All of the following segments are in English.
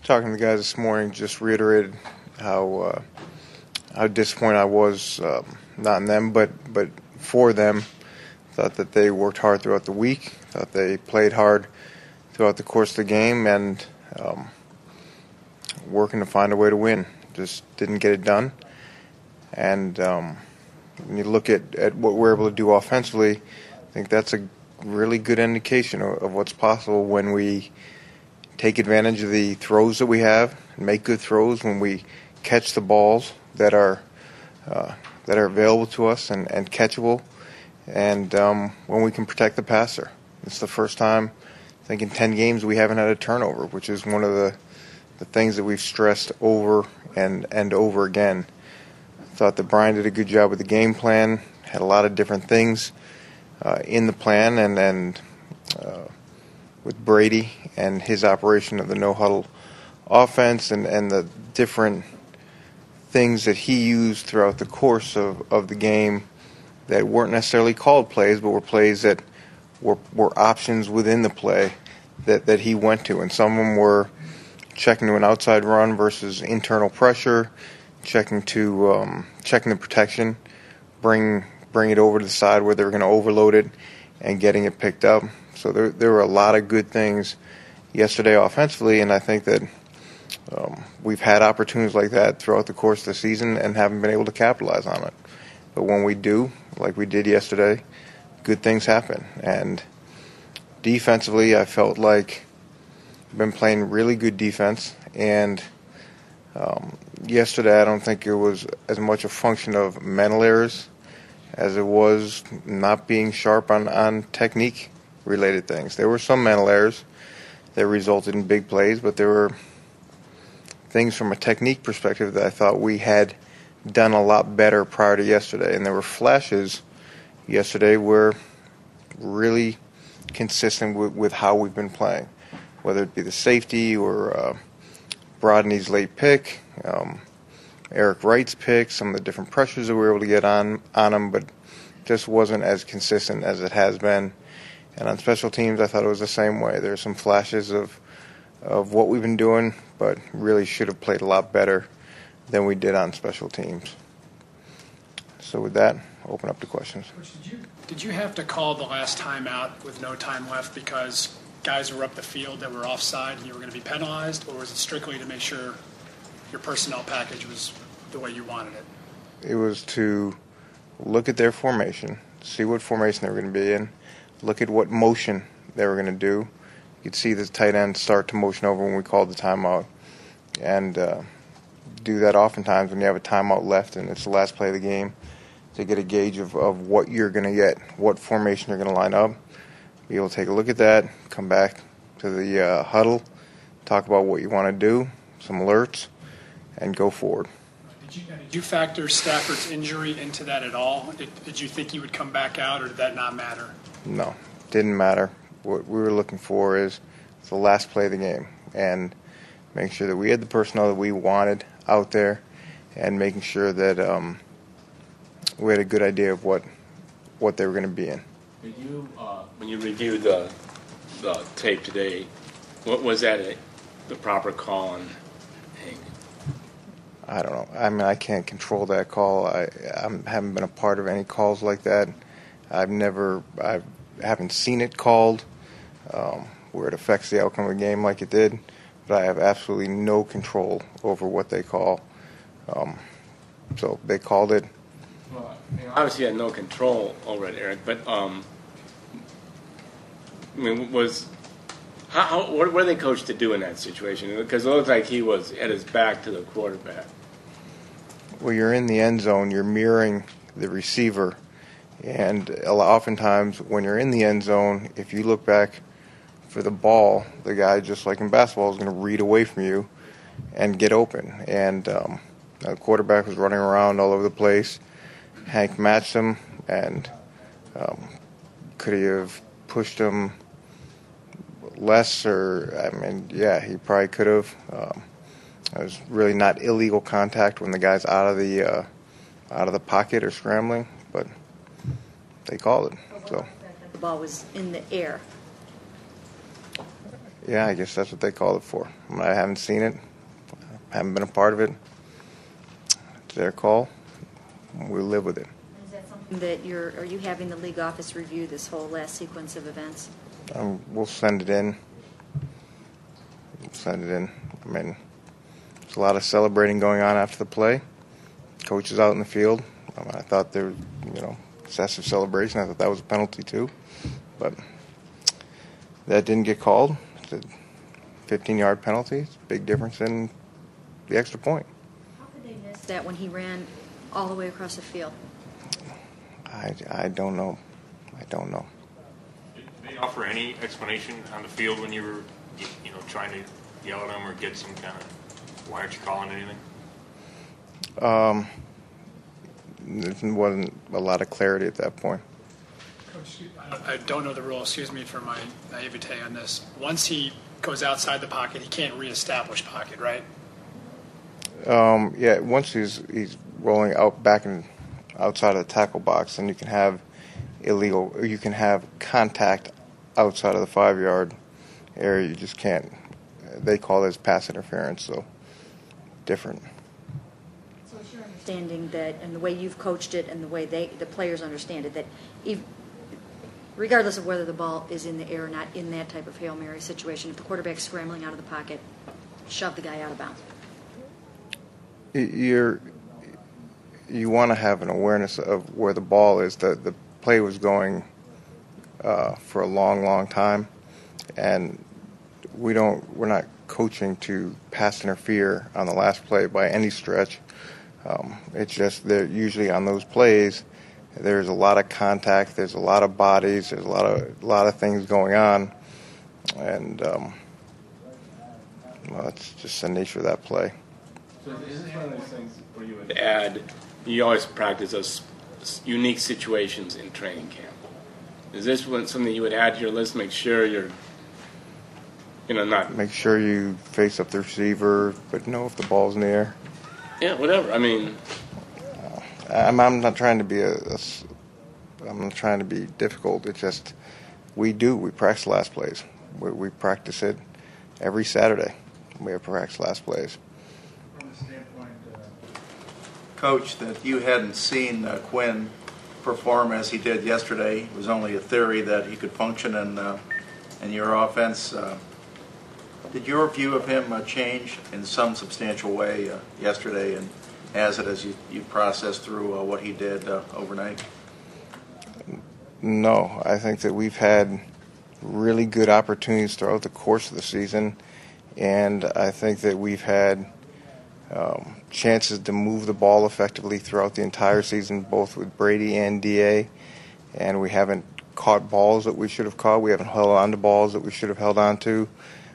talking to the guys this morning, just reiterated how disappointed I was, not in them, but for them. Thought that they worked hard throughout the week. Thought they played hard throughout the course of the game, and working to find a way to win. Just didn't get it done. And when you look at what we're able to do offensively, I think that's a really good indication of what's possible when we take advantage of the throws that we have, and make good throws when we catch the balls that are available to us and catchable, and when we can protect the passer. It's the first time, I think, in 10 games we haven't had a turnover, which is one of the things that we've stressed over and over again. I thought that Brian did a good job with the game plan, had a lot of different things in the plan, and with Brady and his operation of the no-huddle offense and the different things that he used throughout the course of the game that weren't necessarily called plays, but were plays that were options within the play that he went to. And some of them were checking to an outside run versus internal pressure, checking the protection, bring it over to the side where they were going to overload it, and getting it picked up. So there were a lot of good things yesterday offensively, and I think that we've had opportunities like that throughout the course of the season and haven't been able to capitalize on it. But when we do, like we did yesterday, good things happen. And defensively, I felt like I've been playing really good defense. And yesterday, I don't think it was as much a function of mental errors as it was not being sharp on technique-related things. There were some mental errors that resulted in big plays, but there were things from a technique perspective that I thought we had done a lot better prior to yesterday. And there were flashes yesterday where really consistent with how we've been playing, whether it be the safety or Brodney's late pick, Eric Wright's pick, some of the different pressures that we were able to get on him, but just wasn't as consistent as it has been. And on special teams, I thought it was the same way. There are some flashes of what we've been doing, but really should have played a lot better than we did on special teams. So with that, I'll open up to questions. Coach, did you have to call the last timeout with no time left because guys were up the field that were offside and you were going to be penalized, or was it strictly to make sure your personnel package was the way you wanted it? It was to look at their formation, see what formation they were going to be in, look at what motion they were going to do. You could see the tight end start to motion over when we called the timeout, and do that oftentimes when you have a timeout left and it's the last play of the game, to get a gauge of what you're going to get, what formation you're going to line up, be able to take a look at that, come back to the huddle, talk about what you want to do, some alerts, and go forward. Did you factor Stafford's injury into that at all? Did you think he would come back out, or did that not matter? No, didn't matter. What we were looking for is the last play of the game, and making sure that we had the personnel that we wanted out there, and making sure that we had a good idea of what they were going to be in. Did you, when you reviewed the tape today, what was that the proper call on Hank? I don't know. I mean, I can't control that call. I haven't been a part of any calls like that. I haven't seen it called where it affects the outcome of a game like it did, but I have absolutely no control over what they call. So they called it. Well, obviously you had no control over it, Eric, but I mean, what were they coached to do in that situation? Because it looked like he was at his back to the quarterback. Well, you're in the end zone, you're mirroring the receiver, and oftentimes when you're in the end zone, if you look back for the ball, the guy, just like in basketball, is going to read away from you and get open. And the quarterback was running around all over the place. Hank matched him, and could he have pushed him less? Or, I mean, yeah, he probably could have. It was really not illegal contact when the guy's out of the pocket or scrambling, but they called it. So the ball was in the air. Yeah, I guess that's what they call it for. I haven't seen it, haven't been a part of it. It's their call. We'll live with it. Is that something that are you having the league office review this whole last sequence of events? We'll send it in. I mean, there's a lot of celebrating going on after the play. Coaches out in the field. I thought there was, excessive celebration. I thought that was a penalty too. But that didn't get called. It's a 15-yard penalty. It's a big difference in the extra point. How could they miss that when he ran all the way across the field? I don't know. Did they offer any explanation on the field when you were, trying to yell at them or get some kind of, why aren't you calling anything? There wasn't a lot of clarity at that point. Coach, I don't know the rule. Excuse me for my naivete on this. Once he goes outside the pocket, he can't reestablish pocket, right? Yeah, once he's rolling out back and outside of the tackle box, then you can have contact outside of the 5-yard area. You just can't. They call this pass interference, so different. So it's your understanding that, and the way you've coached it, and the way the players understand it, that regardless of whether the ball is in the air or not, in that type of Hail Mary situation, if the quarterback's scrambling out of the pocket, shove the guy out of bounds. You want to have an awareness of where the ball is. The play was going for a long time, and we're not coaching to pass interfere on the last play by any stretch. It's just that usually on those plays, there's a lot of contact, there's a lot of bodies, there's a lot of things going on, and it's just the nature of that play. So is this one of those things where you would Add, you always practice those unique situations in training camp. Is this something you would add to your list? Make sure you're, not. Make sure you face up the receiver, but know if the ball's in the air. Yeah, whatever. I mean, I'm not trying to be I'm not trying to be difficult. It's just we practice last plays. We practice it every Saturday. We have practice last plays. from the standpoint, Coach, that you hadn't seen Quinn perform as he did yesterday. It was only a theory that he could function in your offense. Did your view of him change in some substantial way yesterday, and as you processed through what he did overnight? No, I think that we've had really good opportunities throughout the course of the season, and I think that we've had chances to move the ball effectively throughout the entire season, both with Brady and DA, and we haven't caught balls that we should have caught. We haven't held on to balls that we should have held on to.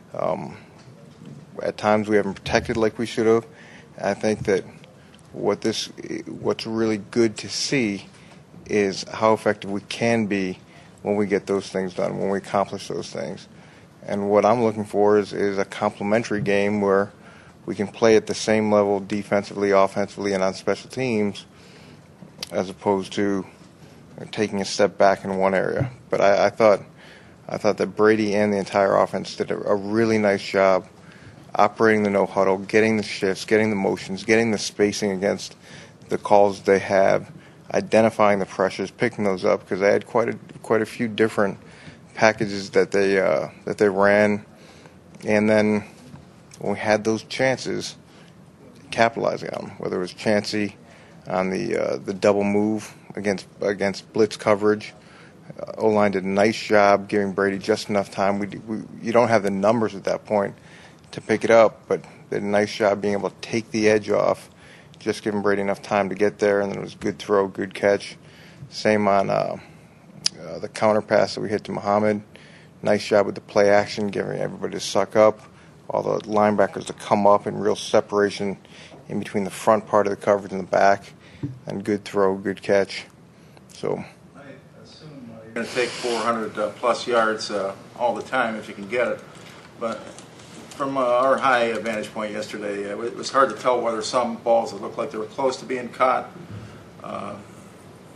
At times we haven't protected like we should have. I think that what's really good to see is how effective we can be when we get those things done, when we accomplish those things. And what I'm looking for is a complementary game where we can play at the same level defensively, offensively, and on special teams, as opposed to taking a step back in one area. But I thought that Brady and the entire offense did a really nice job operating the no huddle, getting the shifts, getting the motions, getting the spacing against the calls they have, identifying the pressures, picking those up, because they had quite a few different packages that they ran, and then when we had those chances, capitalizing on them. Whether it was Chancey on the double move against blitz coverage, O-line did a nice job giving Brady just enough time. You don't have the numbers at that point to pick it up, but they did a nice job being able to take the edge off, just giving Brady enough time to get there, and then it was good throw, good catch. Same on the counter pass that we hit to Muhammad. Nice job with the play action, giving everybody to suck up, all the linebackers to come up in real separation in between the front part of the coverage and the back, and good throw, good catch. So I assume you're going to take 400 plus yards all the time if you can get it. But from our high vantage point yesterday, it was hard to tell whether some balls that looked like they were close to being caught,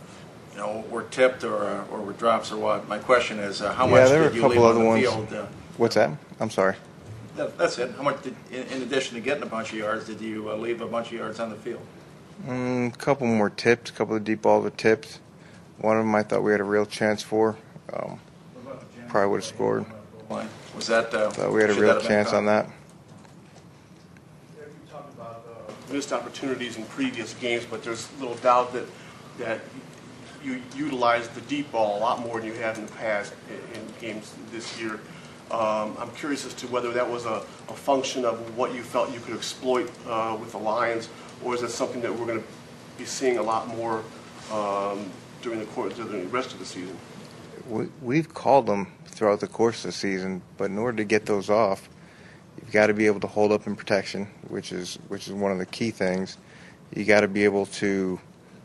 were tipped or were drops or what. My question is, how much there were did a you couple leave on other the ones. field What's that? I'm sorry. That's it. How much, in addition to getting a bunch of yards, did you leave a bunch of yards on the field? A couple more tipped. A couple of deep balls were tipped. One of them I thought we had a real chance for. Probably would have scored. Why? Was that? Thought we had a should real that have been chance caught? on that. You talked about missed opportunities in previous games, but there's little doubt that you utilized the deep ball a lot more than you have in the past in games this year. I'm curious as to whether that was a function of what you felt you could exploit with the Lions, or is it something that we're going to be seeing a lot more during the rest of the season? We've called them throughout the course of the season, but in order to get those off, you've got to be able to hold up in protection, which is one of the key things. You got to be able to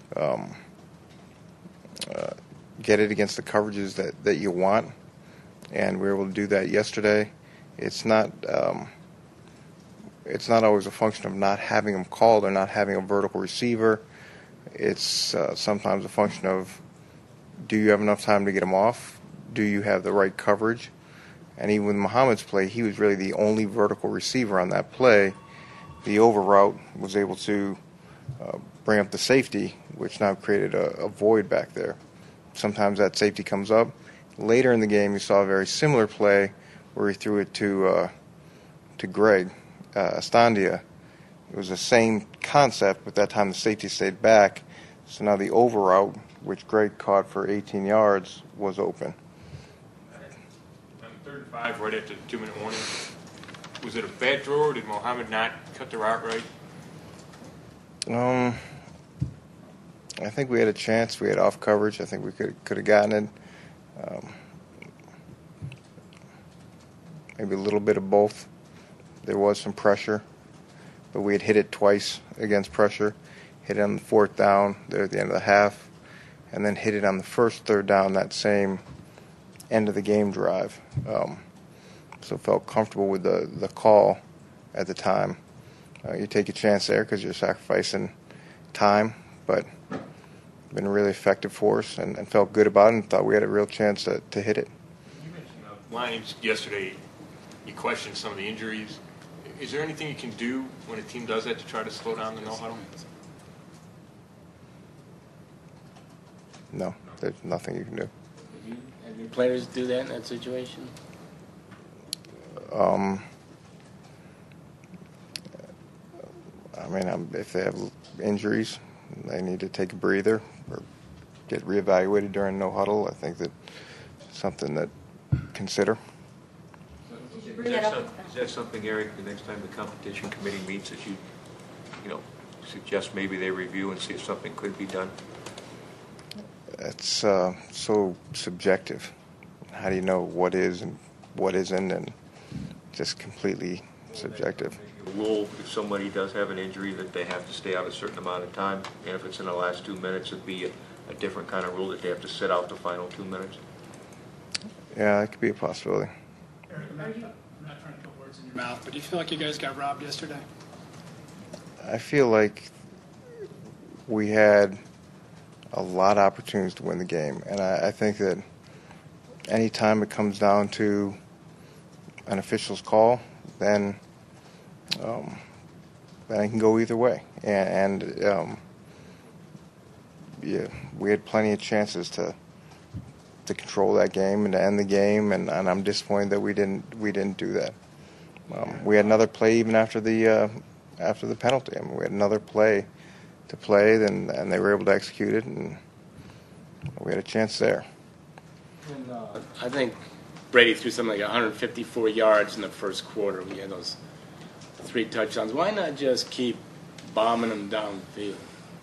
get it against the coverages that you want, and we were able to do that yesterday. It's not always a function of not having them called or not having a vertical receiver. It's sometimes a function of, do you have enough time to get them off? Do you have the right coverage? And even with Muhammad's play, he was really the only vertical receiver on that play. The over route was able to bring up the safety, which now created a void back there. Sometimes that safety comes up. Later in the game, you saw a very similar play where he threw it to Greg Estandia. It was the same concept, but that time the safety stayed back. So now the over route, which Greg caught for 18 yards, was open. On 3rd and 5, right after the 2-minute warning, was it a bad throw, or did Muhammad not cut the route right? I think we had a chance. We had off coverage. I think we could have gotten it. Maybe a little bit of both. There was some pressure, but we had hit it twice against pressure. Hit it on the 4th down there at the end of the half, and then hit it on the first 3rd down that same end of the game drive. So felt comfortable with the call at the time. You take a chance there because you're sacrificing time, but been really effective for us and felt good about it and thought we had a real chance to hit it. You mentioned Lions yesterday. You questioned some of the injuries. Is there anything you can do when a team does that to try to slow down the no-huddle? No, there's nothing you can do. Have your players do that in that situation? I mean, if they have injuries, they need to take a breather or get reevaluated during no huddle. I think that's something that consider. Is that something, Eric, the next time the competition committee meets, that you suggest maybe they review and see if something could be done? It's so subjective. How do you know what is and what isn't, and just completely subjective. A rule, if somebody does have an injury, that they have to stay out a certain amount of time, and if it's in the last 2 minutes, it'd be a different kind of rule that they have to sit out the final 2 minutes. Yeah, that could be a possibility. Eric, I'm not trying to put words in your mouth, but do you feel like you guys got robbed yesterday? I feel like we had a lot of opportunities to win the game, and I think that any time it comes down to an official's call, then it can go either way. And yeah, we had plenty of chances to control that game and to end the game, and I'm disappointed that we didn't do that. We had another play even after the penalty. I mean, we had another play to play, and they were able to execute it, and we had a chance there. I think Brady threw something like 154 yards in the first quarter. We had those 3 touchdowns. Why not just keep bombing them downfield?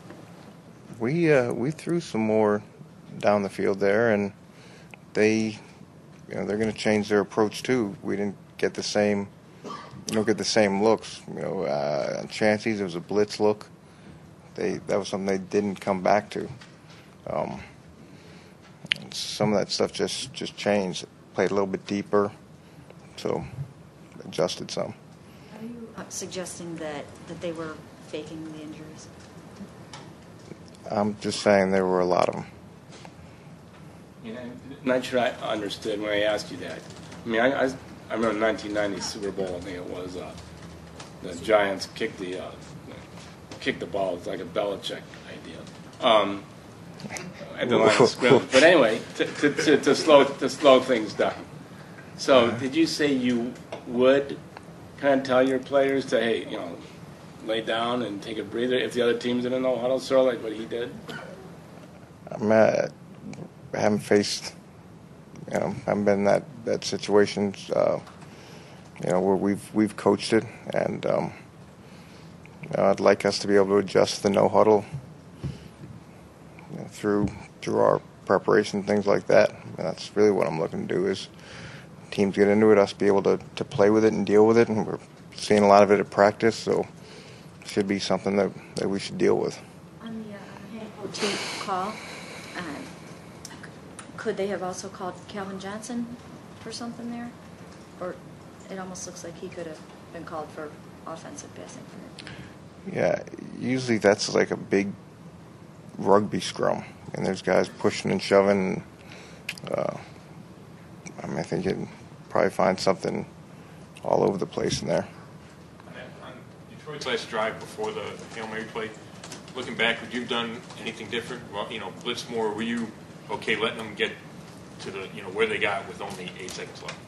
We threw some more down the field there, and they're going to change their approach too. We didn't get the same. You don't get the same looks. On Chancey's, it was a blitz look. That was something they didn't come back to. Some of that stuff just changed. Played a little bit deeper, so adjusted some. Are you suggesting that they were faking the injuries? I'm just saying there were a lot of them. I'm not sure I understood when I asked you that. I mean, I I remember 1990 Super Bowl. I think it was the Giants kicked the ball. It's like a Belichick idea. At the line of scrimmage. But anyway, to slow things down. So, did you say you would kind of tell your players to, hey, lay down and take a breather if the other team's in a no huddle, sort of like what he did? I haven't faced, haven't been in that situation, where we've coached it, and I'd like us to be able to adjust the no huddle through our preparation, things like that. And that's really what I'm looking to do is teams get into it, us be able to play with it and deal with it, and we're seeing a lot of it at practice, so it should be something that we should deal with. On the OT call, could they have also called Calvin Johnson for something there? Or it almost looks like he could have been called for offensive passing for him. Yeah, usually that's like a big rugby scrum, and there's guys pushing and shoving. I think you'd probably find something all over the place in there. On Detroit's last drive before the Hail Mary play, looking back, would you have done anything different? Well, blitz more. Were you okay letting them get to the where they got with only 8 seconds left?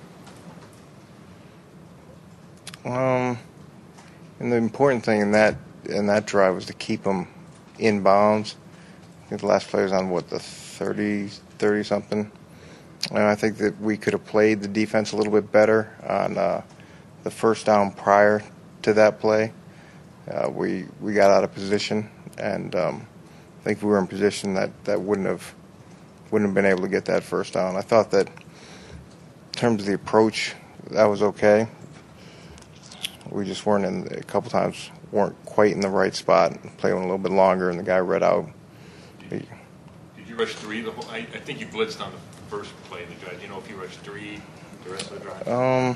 And the important thing in that drive was to keep them in bounds. I think the last play was on the 30 something. And I think that we could have played the defense a little bit better on the first down prior to that play. We got out of position, and I think if we were in position that wouldn't have been able to get that first down. I thought that in terms of the approach, that was okay. We just weren't a couple times weren't quite in the right spot. Play went a little bit longer, and the guy read out. Did you rush 3 the whole? I think you blitzed on the first play of the drive. Do you know if you rushed 3 the rest of the drive?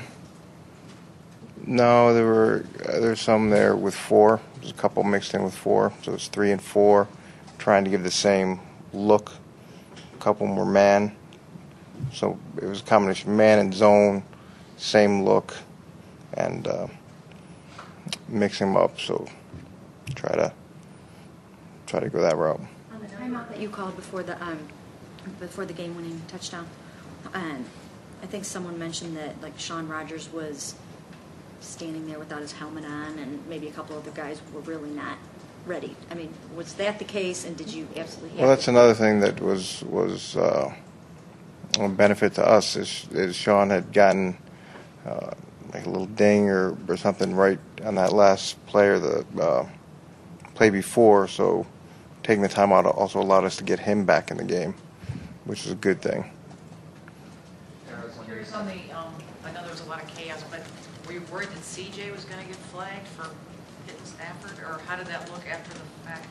No, there's some there with 4. There's a couple mixed in with 4, so it's 3 and 4, trying to give the same look. A couple were man, so it was a combination man and zone, same look, and mix them up. So try to go that route. On the timeout that you called before the game-winning touchdown, I think someone mentioned that Sean Rogers was standing there without his helmet on, and maybe a couple other guys were really not ready. I mean, was that the case, and did you absolutely have Well, that's another thing that was a benefit to us is Sean had gotten like a little ding or something right on that last play or the play before, so taking the time out also allowed us to get him back in the game, which is a good thing. Curious on I know there was a lot of chaos, but were you worried that CJ was going to get flagged for hitting Stafford, or how did that look after the fact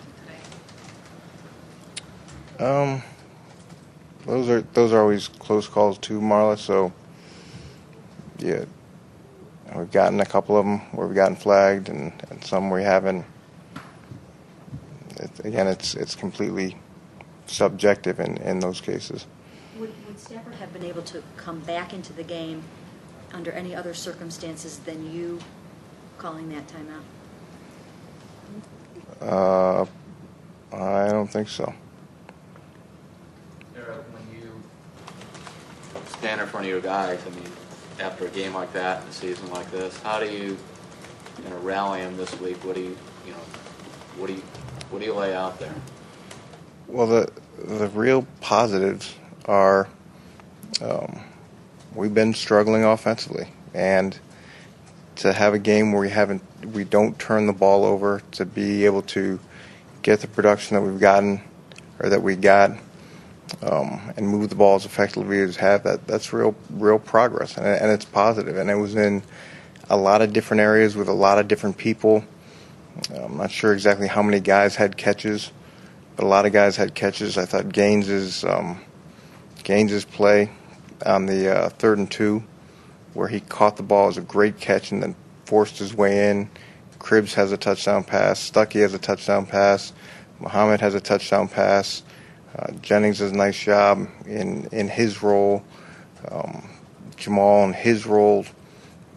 today? Those are always close calls too, Marla. So yeah, we've gotten a couple of them where we've gotten flagged, and some we haven't. It's completely subjective in those cases. Would Stafford have been able to come back into the game under any other circumstances than you calling that timeout? I don't think so. When you stand in front of your guys, I mean, after a game like that, in a season like this, how do you rally them this week? What do you lay out there? Well, the real positives are we've been struggling offensively, and to have a game where we don't turn the ball over, to be able to get the production that we've gotten or that we got, and move the ball as effectively as we have, that's real progress, and it's positive. And it was in a lot of different areas with a lot of different people. I'm not sure exactly how many guys had catches, but a lot of guys had catches. I thought Gaines's play on the 3rd and 2, where he caught the ball, was a great catch and then forced his way in. Cribbs has a touchdown pass. Stuckey has a touchdown pass. Muhammad has a touchdown pass. Jennings does a nice job in his role. Jamal in his role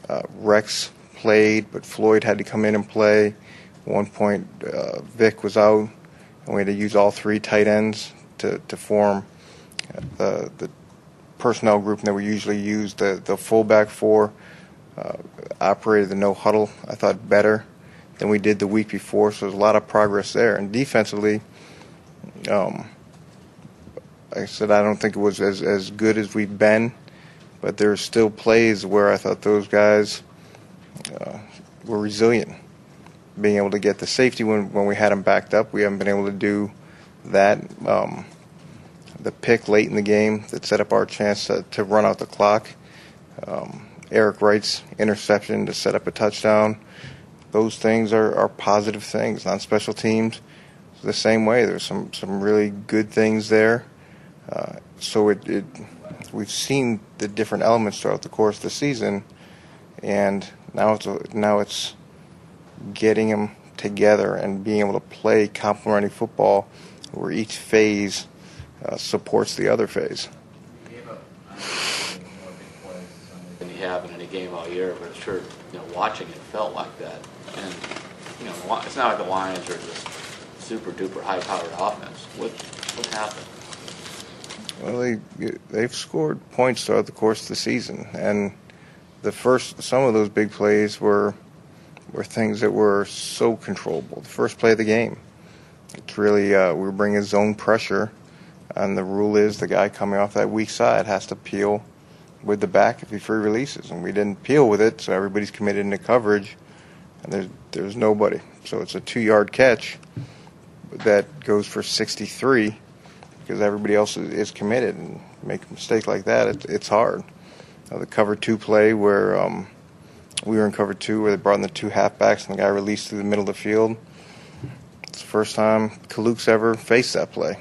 Rex played, but Floyd had to come in and play. At one point, Vic was out, and we had to use all 3 tight ends to form the personnel group that we usually use. The fullback 4 operated the no huddle, I thought, better than we did the week before, so there's a lot of progress there. And defensively, like I said, I don't think it was as good as we've been, but there are still plays where I thought those guys were resilient, being able to get the safety when we had them backed up. We haven't been able to do that. The pick late in the game that set up our chance to run out the clock. Eric Wright's interception to set up a touchdown. Those things are positive things. On special teams, the same way. There's some really good things there. So we've seen the different elements throughout the course of the season, and now it's getting them together and being able to play complementary football where each phase supports the other phase. Than you have in any game all year, but sure, watching it felt like that. And it's not like the Lions are just super duper high powered offense. What happened? Well, they've scored points throughout the course of the season, and some of those big plays were things that were so controllable. The first play of the game, it's really we're bringing zone pressure, and the rule is the guy coming off that weak side has to peel with the back if he free releases, and we didn't peel with it, so everybody's committed into coverage, and there's nobody. So it's a 2-yard catch that goes for 63 because everybody else is committed, and make a mistake like that, it's hard. The cover 2 play where we were in cover 2 where they brought in the 2 halfbacks and the guy released through the middle of the field. It's the first time Kaluk's ever faced that play.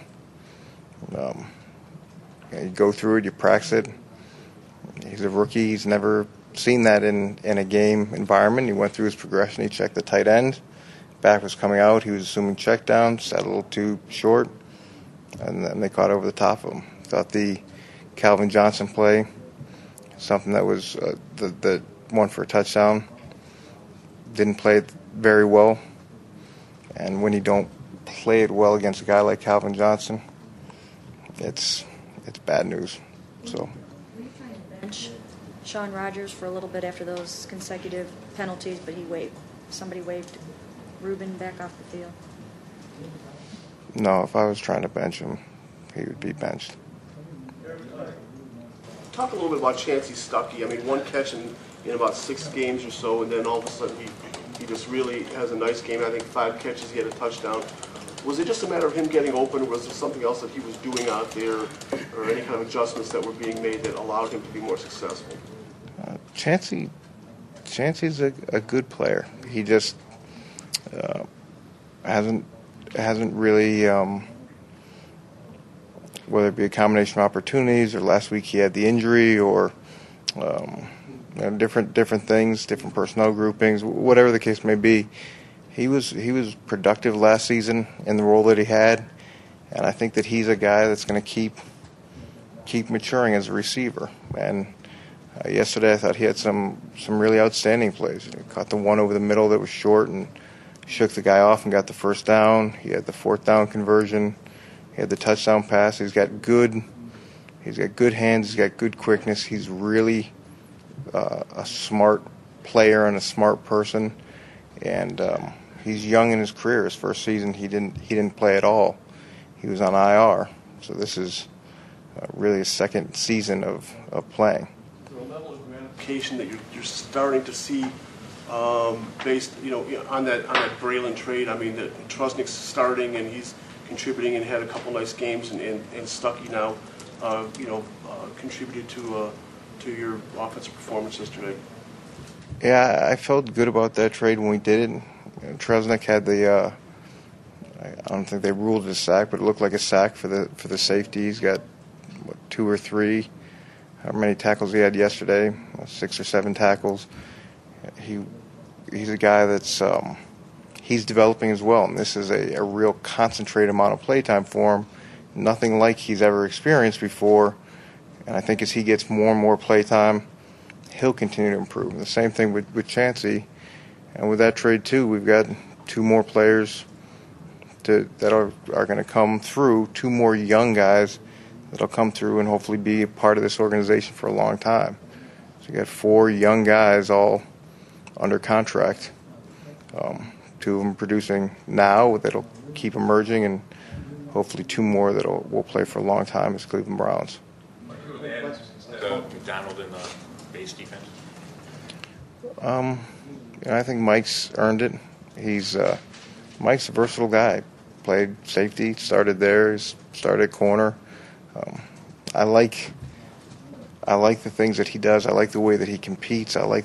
You go through it, you practice it. He's a rookie. He's never seen that in a game environment. He went through his progression. He checked the tight end. Back was coming out. He was assuming check down, sat a little too short, and then they caught over the top of him. Thought the Calvin Johnson play, something that was the one for a touchdown, didn't play it very well. And when you don't play it well against a guy like Calvin Johnson, it's bad news. So. Were you trying to bench Sean Rogers for a little bit after those consecutive penalties, but somebody waved Ruben back off the field? No, if I was trying to bench him, he would be benched. Talk a little bit about Chancey Stuckey. I mean, 1 catch in about 6 games or so, and then all of a sudden he just really has a nice game. I think 5 catches, he had a touchdown. Was it just a matter of him getting open, or was there something else that he was doing out there, or any kind of adjustments that were being made that allowed him to be more successful? Chancey's a good player. He just hasn't really, whether it be a combination of opportunities or last week he had the injury or different things, different personnel groupings, whatever the case may be. He was productive last season in the role that he had, and I think that he's a guy that's going to keep maturing as a receiver. And yesterday I thought he had some really outstanding plays. He caught the one over the middle that was short and shook the guy off and got the first down. He had the 4th down conversion. He had the touchdown pass. He's got good hands. He's got good quickness. He's really a smart player and a smart person. And he's young in his career. His first season, he didn't play at all. He was on IR. So this is really his second season of playing. Is there a level of gratification that you're starting to see based, on that Braylon trade? I mean, that Trusnick's starting and he's contributing and had a couple nice games, and Stuckey now, contributed to your offensive performance yesterday. Yeah, I felt good about that trade when we did it. Trusnick had the I don't think they ruled it a sack, but it looked like a sack for the safety. He's got 2 or 3, however many tackles he had yesterday, 6 or 7 tackles. He's a guy that's he's developing as well, and this is a real concentrated amount of playtime for him, nothing like he's ever experienced before. And I think as he gets more and more playtime, he'll continue to improve. And the same thing with Chancey. And with that trade, too, we've got 2 more players that are going to come through, 2 more young guys that'll come through and hopefully be a part of this organization for a long time. So you got 4 young guys all under contract. 2 of them producing now that'll keep emerging, and hopefully 2 more that will play for a long time as Cleveland Browns. McDonald in the base defense? I think Mike's earned it. Mike's a versatile guy. Played safety, started there, he's started corner. I like the things that he does. I like the way that he competes. I like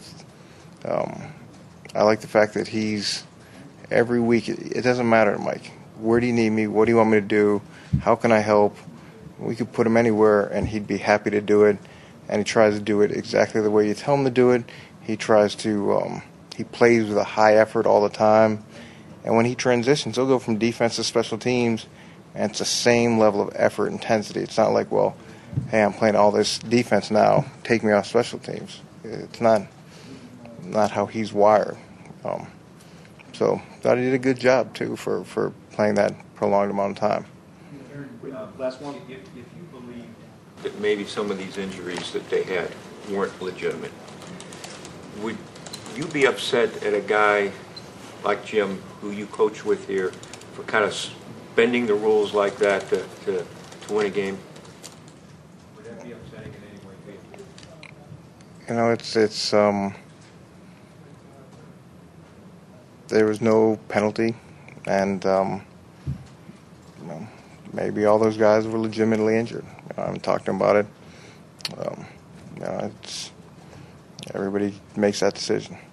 the fact that he's every week. It doesn't matter to Mike. Where do you need me? What do you want me to do? How can I help? We could put him anywhere, and he'd be happy to do it. And he tries to do it exactly the way you tell him to do it. He tries to. He plays with a high effort all the time. And when he transitions, he'll go from defense to special teams, and it's the same level of effort, intensity. It's not like, well, hey, I'm playing all this defense now, take me off special teams. It's not how he's wired. So thought he did a good job, too, for playing that prolonged amount of time. Last one. If you believe that maybe some of these injuries that they had weren't legitimate, would you be upset at a guy like Jim, who you coach with here, for kind of bending the rules like that to win a game? Would that be upsetting in any way? It's there was no penalty, and maybe all those guys were legitimately injured. I'm talking about it. Everybody makes that decision.